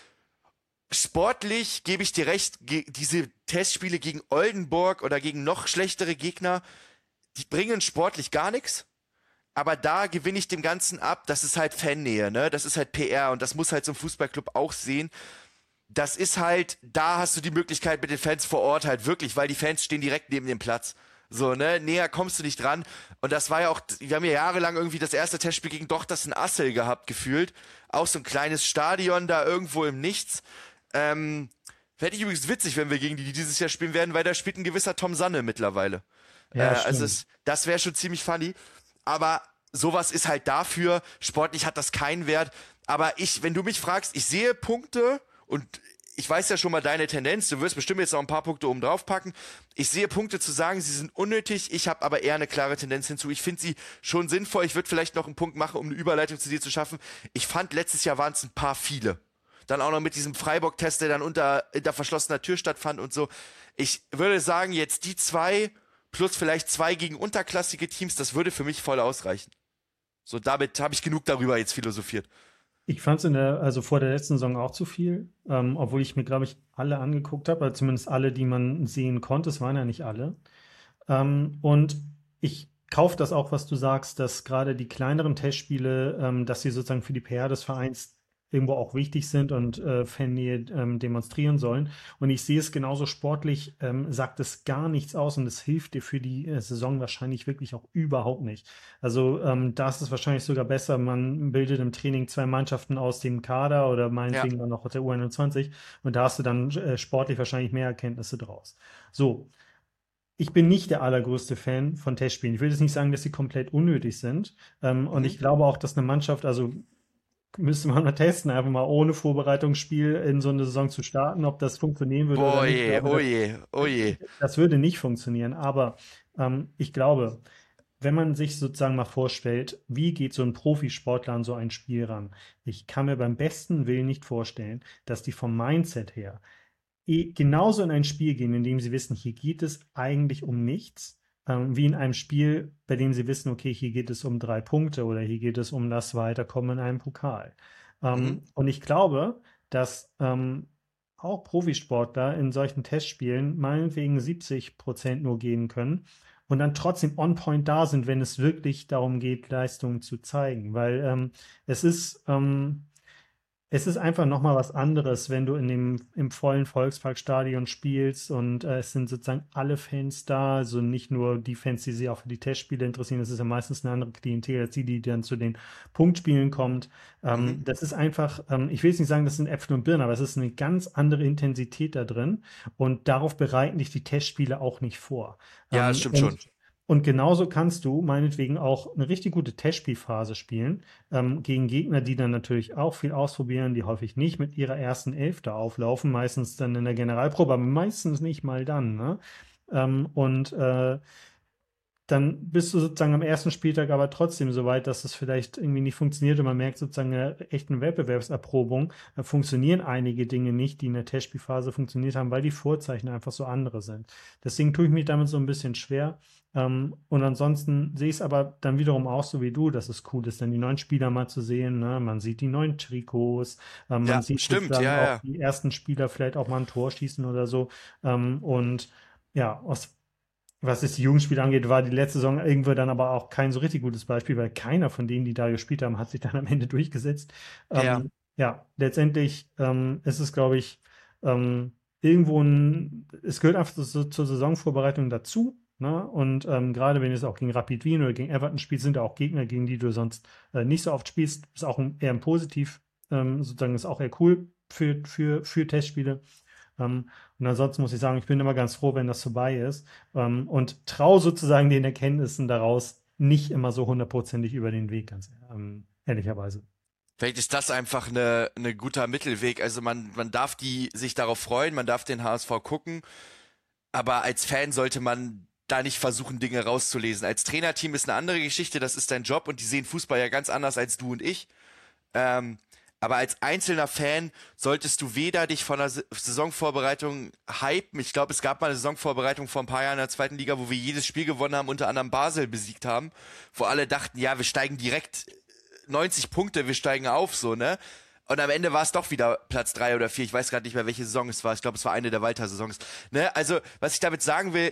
Sportlich gebe ich dir recht, diese Testspiele gegen Oldenburg oder gegen noch schlechtere Gegner, die bringen sportlich gar nichts. Aber da gewinne ich dem Ganzen ab, das ist halt Fannähe, ne? Das ist halt PR und das muss halt so ein Fußballclub auch sehen. Das ist halt, da hast du die Möglichkeit mit den Fans vor Ort halt wirklich, weil die Fans stehen direkt neben dem Platz. So, ne? Näher kommst du nicht dran. Und das war ja auch, wir haben ja jahrelang irgendwie das erste Testspiel gegen Dochters in Assel gehabt, gefühlt. Auch so ein kleines Stadion da irgendwo im Nichts. Fände ich übrigens witzig, wenn wir gegen die dieses Jahr spielen werden, weil da spielt ein gewisser Tom Sanne mittlerweile. Ja, Also stimmt. das wäre schon ziemlich funny. Aber sowas ist halt dafür, sportlich hat das keinen Wert. Aber wenn du mich fragst, ich sehe Punkte und ich weiß ja schon mal deine Tendenz, du wirst bestimmt jetzt noch ein paar Punkte oben drauf packen. Ich sehe Punkte zu sagen, sie sind unnötig, ich habe aber eher eine klare Tendenz hinzu. Ich finde sie schon sinnvoll, ich würde vielleicht noch einen Punkt machen, um eine Überleitung zu dir zu schaffen. Ich fand, letztes Jahr waren es ein paar viele. Dann auch noch mit diesem Freiburg-Test, der dann hinter verschlossener Tür stattfand und so. Ich würde sagen, jetzt die 2 plus vielleicht 2 gegen unterklassige Teams, das würde für mich voll ausreichen. So, damit habe ich genug darüber jetzt philosophiert. Ich fand es also vor der letzten Saison auch zu viel, obwohl ich mir, glaube ich, alle angeguckt habe, also zumindest alle, die man sehen konnte. Es waren ja nicht alle. Und ich kaufe das auch, was du sagst, dass gerade die kleineren Testspiele, dass sie sozusagen für die PR des Vereins irgendwo auch wichtig sind und Fannähe demonstrieren sollen. Und ich sehe es genauso sportlich, sagt es gar nichts aus und es hilft dir für die Saison wahrscheinlich wirklich auch überhaupt nicht. Also da ist es wahrscheinlich sogar besser, man bildet im Training 2 Mannschaften aus dem Kader oder meinetwegen dann noch aus der U21 und da hast du dann sportlich wahrscheinlich mehr Erkenntnisse draus. So. Ich bin nicht der allergrößte Fan von Testspielen. Ich will jetzt nicht sagen, dass sie komplett unnötig sind. Und ich glaube auch, dass eine Mannschaft, also müsste man mal testen, einfach mal ohne Vorbereitungsspiel in so eine Saison zu starten, ob das funktionieren würde oder nicht. Ich glaube, Oh je. das würde nicht funktionieren, aber ich glaube, wenn man sich sozusagen mal vorstellt, wie geht so ein Profisportler an so ein Spiel ran? Ich kann mir beim besten Willen nicht vorstellen, dass die vom Mindset her genauso in ein Spiel gehen, in dem sie wissen, hier geht es eigentlich um nichts, wie in einem Spiel, bei dem sie wissen, okay, hier geht es um 3 Punkte oder hier geht es um das Weiterkommen in einem Pokal. Und ich glaube, dass auch Profisportler in solchen Testspielen meinetwegen 70% nur gehen können und dann trotzdem on point da sind, wenn es wirklich darum geht, Leistungen zu zeigen. Weil es ist, es ist einfach nochmal was anderes, wenn du im vollen Volksparkstadion spielst und es sind sozusagen alle Fans da, also nicht nur die Fans, die sich auch für die Testspiele interessieren, das ist ja meistens eine andere Klientel als die dann zu den Punktspielen kommt. Mhm. Das ist einfach, ich will jetzt nicht sagen, das sind Äpfel und Birnen, aber es ist eine ganz andere Intensität da drin und darauf bereiten dich die Testspiele auch nicht vor. Ja, das stimmt schon. Und genauso kannst du meinetwegen auch eine richtig gute Testspielphase spielen, gegen Gegner, die dann natürlich auch viel ausprobieren, die häufig nicht mit ihrer ersten Elf da auflaufen, meistens dann in der Generalprobe, aber meistens nicht mal dann, ne? Und dann bist du sozusagen am ersten Spieltag aber trotzdem so weit, dass es vielleicht irgendwie nicht funktioniert und man merkt sozusagen in der echten Wettbewerbserprobung, da funktionieren einige Dinge nicht, die in der Testspielphase funktioniert haben, weil die Vorzeichen einfach so andere sind. Deswegen tue ich mich damit so ein bisschen schwer. Und ansonsten sehe ich es aber dann wiederum auch so wie du, dass es cool ist, dann die neuen Spieler mal zu sehen. Ne? Man sieht die neuen Trikots, man Ja, sieht stimmt, sozusagen ja, auch ja. die ersten Spieler vielleicht auch mal ein Tor schießen oder so. Und ja, was es die Jugendspiele angeht, war die letzte Saison irgendwo dann aber auch kein so richtig gutes Beispiel, weil keiner von denen, die da gespielt haben, hat sich dann am Ende durchgesetzt. Ja. Ja, letztendlich ist es, glaube ich, irgendwo es gehört einfach zur Saisonvorbereitung dazu. Ne? Und gerade wenn du es auch gegen Rapid Wien oder gegen Everton spielst, sind da auch Gegner, gegen die du sonst nicht so oft spielst. Ist auch eher ein Positiv, sozusagen ist auch eher cool für Testspiele. Und ansonsten muss ich sagen, ich bin immer ganz froh, wenn das vorbei ist. Und traue sozusagen den Erkenntnissen daraus nicht immer so hundertprozentig über den Weg, ganz ehrlicherweise. Vielleicht ist das einfach eine guter Mittelweg. Also man darf sich darauf freuen, man darf den HSV gucken, aber als Fan sollte man da nicht versuchen, Dinge rauszulesen. Als Trainerteam ist eine andere Geschichte, das ist dein Job und die sehen Fußball ja ganz anders als du und ich. Ähm, aber als einzelner Fan solltest du weder dich von der Saisonvorbereitung hypen. Ich glaube, es gab mal eine Saisonvorbereitung vor ein paar Jahren in der zweiten Liga, wo wir jedes Spiel gewonnen haben, unter anderem Basel besiegt haben, wo alle dachten, ja, wir steigen direkt 90 Punkte, wir steigen auf, so, ne? Und am Ende war es doch wieder Platz 3 oder 4. Ich weiß gerade nicht mehr, welche Saison es war. Ich glaube, es war eine der Walter-Saisons. Ne? Also, was ich damit sagen will,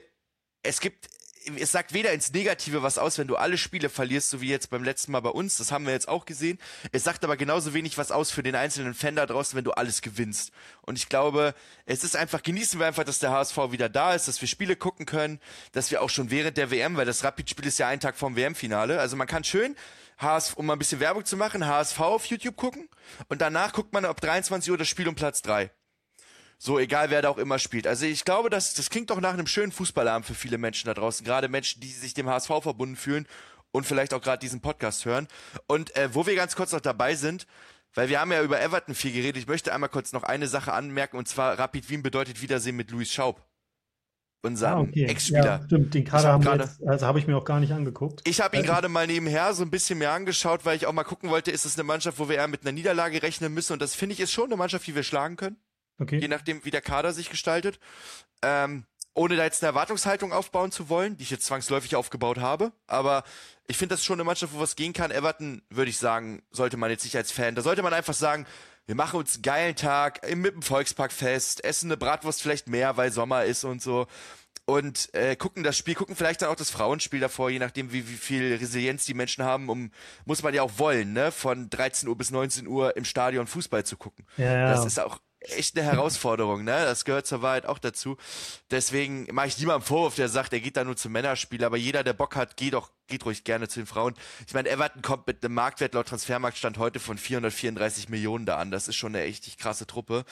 es sagt weder ins Negative was aus, wenn du alle Spiele verlierst, so wie jetzt beim letzten Mal bei uns. Das haben wir jetzt auch gesehen. Es sagt aber genauso wenig was aus für den einzelnen Fan da draußen, wenn du alles gewinnst. Und ich glaube, genießen wir einfach, dass der HSV wieder da ist, dass wir Spiele gucken können, dass wir auch schon während der WM, weil das Rapid-Spiel ist ja einen Tag vorm WM-Finale. Also man kann schön um mal ein bisschen Werbung zu machen, HSV auf YouTube gucken und danach guckt man ab 23 Uhr das Spiel um Platz 3. So, egal wer da auch immer spielt. Also ich glaube, das klingt doch nach einem schönen Fußballabend für viele Menschen da draußen. Gerade Menschen, die sich dem HSV verbunden fühlen und vielleicht auch gerade diesen Podcast hören. Und wo wir ganz kurz noch dabei sind, weil wir haben ja über Everton viel geredet, ich möchte einmal kurz noch eine Sache anmerken, und zwar Rapid Wien bedeutet Wiedersehen mit Luis Schaub, unserem Okay. Ex-Spieler. Ja, stimmt. Den Kader haben wir jetzt, also habe ich mir auch gar nicht angeguckt. Ich habe ihn gerade mal nebenher so ein bisschen mehr angeschaut, weil ich auch mal gucken wollte, ist es eine Mannschaft, wo wir eher mit einer Niederlage rechnen müssen? Und das finde ich ist schon eine Mannschaft, die wir schlagen können. Okay. Je nachdem, wie der Kader sich gestaltet. Ohne da jetzt eine Erwartungshaltung aufbauen zu wollen, die ich jetzt zwangsläufig aufgebaut habe. Aber ich finde das schon eine Mannschaft, wo was gehen kann. Everton, würde ich sagen, sollte man jetzt nicht als Fan. Da sollte man einfach sagen, wir machen uns einen geilen Tag mit dem Volksparkfest, essen eine Bratwurst vielleicht mehr, weil Sommer ist und so. Und gucken das Spiel, gucken vielleicht dann auch das Frauenspiel davor, je nachdem, wie viel Resilienz die Menschen haben, muss man ja auch wollen, ne, von 13 Uhr bis 19 Uhr im Stadion Fußball zu gucken. Ja. Das ist auch echt eine Herausforderung, ne? Das gehört zur Wahrheit auch dazu. Deswegen mache ich niemandem Vorwurf, der sagt, er geht da nur zum Männerspiel, aber jeder, der Bock hat, geht ruhig gerne zu den Frauen. Ich meine, Everton kommt mit einem Marktwert laut Transfermarktstand heute von 434 Millionen da an. Das ist schon eine echt krasse Truppe.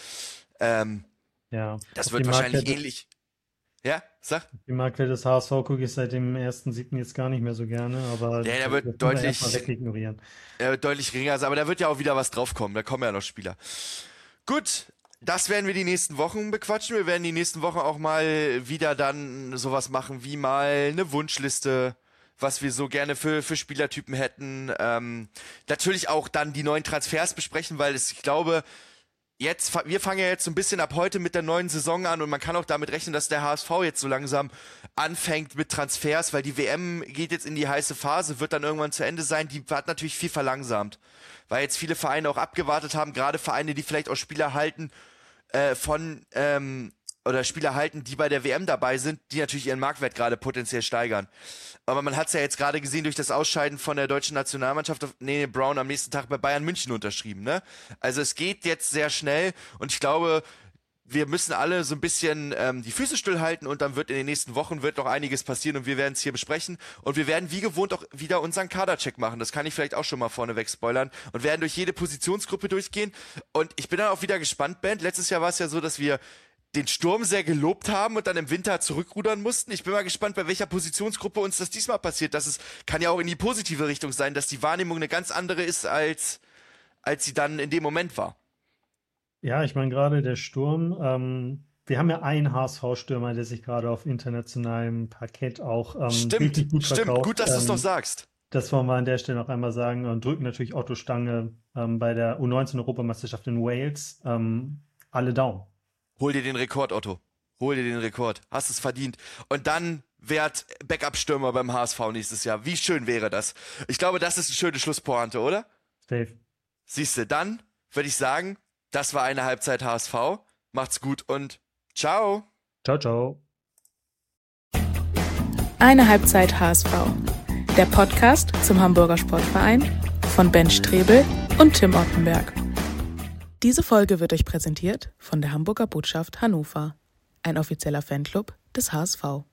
Ja. Das wird wahrscheinlich ähnlich. Ja, sag. Die Marktwert des HSV gucke ich seit dem 1.7. jetzt gar nicht mehr so gerne, aber Der das wird kann man deutlich, erstmal wegignorieren. deutlich geringer sein, aber da wird ja auch wieder was draufkommen. Da kommen ja noch Spieler. Gut, das werden wir die nächsten Wochen bequatschen. Wir werden die nächsten Wochen auch mal wieder dann sowas machen wie mal eine Wunschliste, was wir so gerne für Spielertypen hätten. Natürlich auch dann die neuen Transfers besprechen, weil ich glaube, wir fangen ja jetzt so ein bisschen ab heute mit der neuen Saison an und man kann auch damit rechnen, dass der HSV jetzt so langsam anfängt mit Transfers, weil die WM geht jetzt in die heiße Phase, wird dann irgendwann zu Ende sein. Die hat natürlich viel verlangsamt, weil jetzt viele Vereine auch abgewartet haben, gerade Vereine, die vielleicht auch Spieler halten von oder Spieler halten, die bei der WM dabei sind, die natürlich ihren Marktwert gerade potenziell steigern. Aber man hat es ja jetzt gerade gesehen durch das Ausscheiden von der deutschen Nationalmannschaft, Brown am nächsten Tag bei Bayern München unterschrieben, ne? Also es geht jetzt sehr schnell und ich glaube, wir müssen alle so ein bisschen die Füße stillhalten und dann wird in den nächsten Wochen noch einiges passieren und wir werden es hier besprechen und wir werden wie gewohnt auch wieder unseren Kadercheck machen. Das kann ich vielleicht auch schon mal vorneweg spoilern und werden durch jede Positionsgruppe durchgehen und ich bin dann auch wieder gespannt, Ben. Letztes Jahr war es ja so, dass wir den Sturm sehr gelobt haben und dann im Winter zurückrudern mussten. Ich bin mal gespannt, bei welcher Positionsgruppe uns das diesmal passiert. Kann ja auch in die positive Richtung sein, dass die Wahrnehmung eine ganz andere ist, als sie dann in dem Moment war. Ja, ich meine gerade der Sturm, wir haben ja einen HSV-Stürmer, der sich gerade auf internationalem Parkett auch richtig gut verkauft. Gut, dass du es noch sagst. Das wollen wir an der Stelle noch einmal sagen und drücken natürlich Otto Stange bei der U19-Europameisterschaft in Wales alle Daumen. Hol dir den Rekord, Otto. Hol dir den Rekord. Hast es verdient. Und dann werd Backup-Stürmer beim HSV nächstes Jahr. Wie schön wäre das? Ich glaube, das ist eine schöne Schlusspointe, oder? Safe. Siehste, dann würde ich sagen, das war eine Halbzeit HSV. Macht's gut und ciao. Ciao, ciao. Eine Halbzeit HSV. Der Podcast zum Hamburger Sportverein von Ben Strebel und Tim Ottenberg. Diese Folge wird euch präsentiert von der Hamburger Botschaft Hannover, ein offizieller Fanclub des HSV.